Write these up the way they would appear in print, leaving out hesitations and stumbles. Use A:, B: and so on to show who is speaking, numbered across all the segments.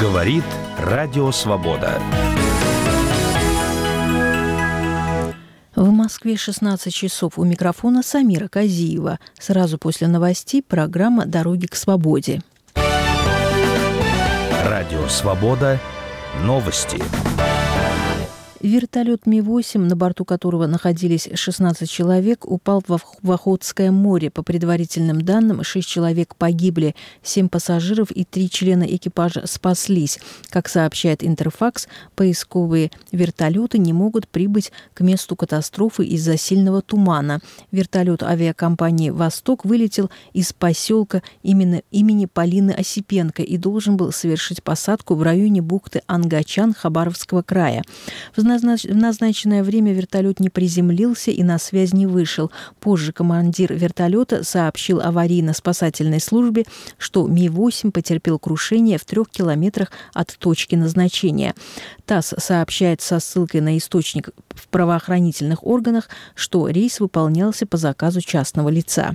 A: Говорит Радио Свобода.
B: В Москве 16 часов. У микрофона Самира Казиева. Сразу после новостей программа «Дороги к свободе».
A: Радио Свобода. Новости.
B: Вертолет Ми-8, на борту которого находились 16 человек, упал в Охотское море. По предварительным данным, 6 человек погибли, 7 пассажиров и 3 члена экипажа спаслись. Как сообщает Интерфакс, поисковые вертолеты не могут прибыть к месту катастрофы из-за сильного тумана. Вертолет авиакомпании «Восток» вылетел из поселка имени Полины Осипенко и должен был совершить посадку в районе бухты Ангачан Хабаровского края. В назначенное время вертолет не приземлился и на связь не вышел. Позже командир вертолета сообщил аварийно-спасательной службе, что Ми-8 потерпел крушение в 3 километрах от точки назначения. ТАСС сообщает со ссылкой на источник в правоохранительных органах, что рейс выполнялся по заказу частного лица.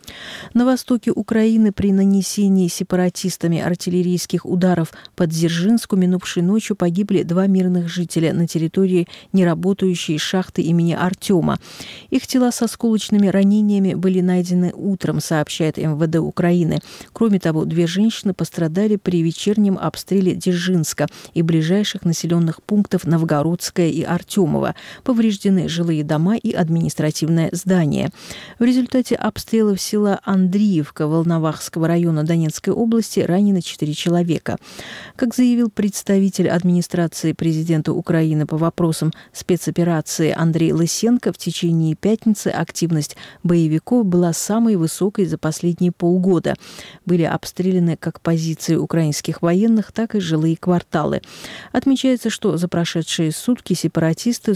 B: На востоке Украины при нанесении сепаратистами артиллерийских ударов по Дзержинску минувшей ночью погибли 2 мирных жителя на территории неработающей шахты имени Артема. Их тела с осколочными ранениями были найдены утром, сообщает МВД Украины. Кроме того, 2 женщины пострадали при вечернем обстреле Дзержинска и ближайших населенных пунктов Новгородское и Артемово. Повреждены жилые дома и административное здание. В результате обстрелов села Андриевка Волновахского района Донецкой области ранены 4 человека. Как заявил представитель администрации президента Украины по вопросам спецоперации Андрей Лысенко, в течение пятницы активность боевиков была самой высокой за последние полгода. Были обстреляны как позиции украинских военных, так и жилые кварталы. Отмечается, что за прошедшие сутки сепаратисты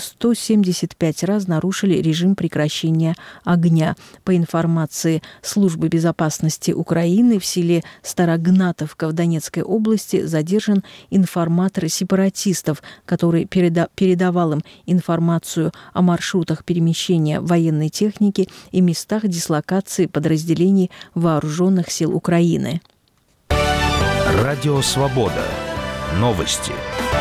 B: 175 раз нарушили режим прекращения огня. По информации Службы безопасности Украины, в селе Старогнатовка в Донецкой области задержан информатор сепаратистов, который передавал им информацию о маршрутах перемещения военной техники и местах дислокации подразделений вооруженных сил Украины.
A: Радио Свобода. Новости.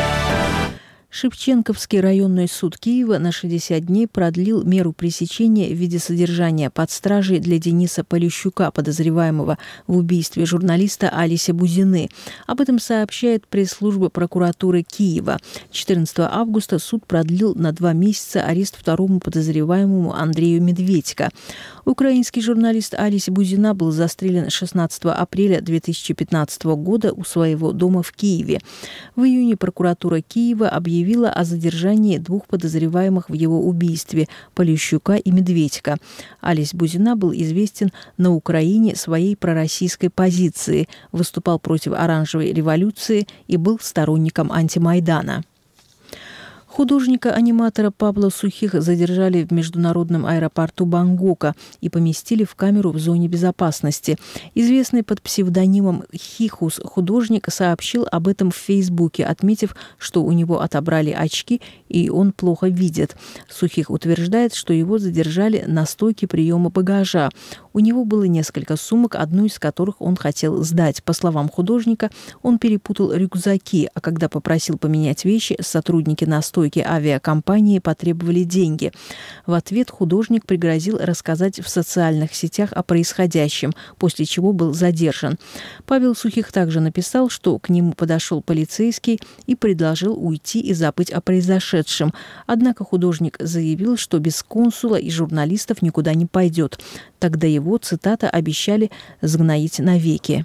B: Шевченковский районный суд Киева на 60 дней продлил меру пресечения в виде содержания под стражей для Дениса Полищука, подозреваемого в убийстве журналиста Алиси Бузины. Об этом сообщает пресс-служба прокуратуры Киева. 14 августа суд продлил на 2 месяца арест второму подозреваемому Андрею Медведько. Украинский журналист Алиси Бузина был застрелен 16 апреля 2015 года у своего дома в Киеве. В июне прокуратура Киева объявила о задержании 2 подозреваемых в его убийстве – Полищука и Медведько. Алис Бузина был известен на Украине своей пророссийской позицией, выступал против оранжевой революции и был сторонником антимайдана. Художника-аниматора Павла Сухих задержали в международном аэропорту Бангкока и поместили в камеру в зоне безопасности. Известный под псевдонимом Хихус художник сообщил об этом в Фейсбуке, отметив, что у него отобрали очки и он плохо видит. Сухих утверждает, что его задержали на стойке приема багажа. У него было несколько сумок, одну из которых он хотел сдать. По словам художника, он перепутал рюкзаки, а когда попросил поменять вещи, сотрудники на стойке авиакомпании потребовали деньги. В ответ художник пригрозил рассказать в социальных сетях о происходящем, после чего был задержан. Павел Сухих также написал, что к нему подошел полицейский и предложил уйти и забыть о произошедшем. Однако художник заявил, что без консула и журналистов никуда не пойдет. Тогда его, цитата, обещали сгноить навеки.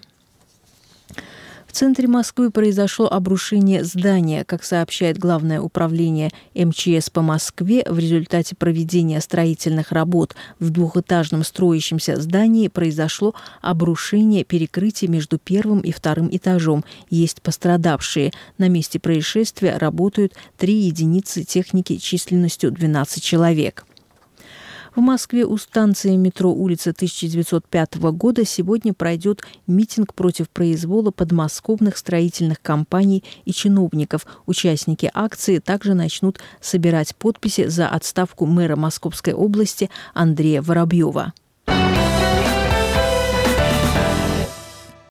B: В центре Москвы произошло обрушение здания. Как сообщает Главное управление МЧС по Москве, в результате проведения строительных работ в двухэтажном строящемся здании произошло обрушение перекрытия между первым и вторым этажом. Есть пострадавшие. На месте происшествия работают 3 единицы техники численностью 12 человек. В Москве у станции метро улица 1905 года сегодня пройдет митинг против произвола подмосковных строительных компаний и чиновников. Участники акции также начнут собирать подписи за отставку мэра Московской области Андрея Воробьева.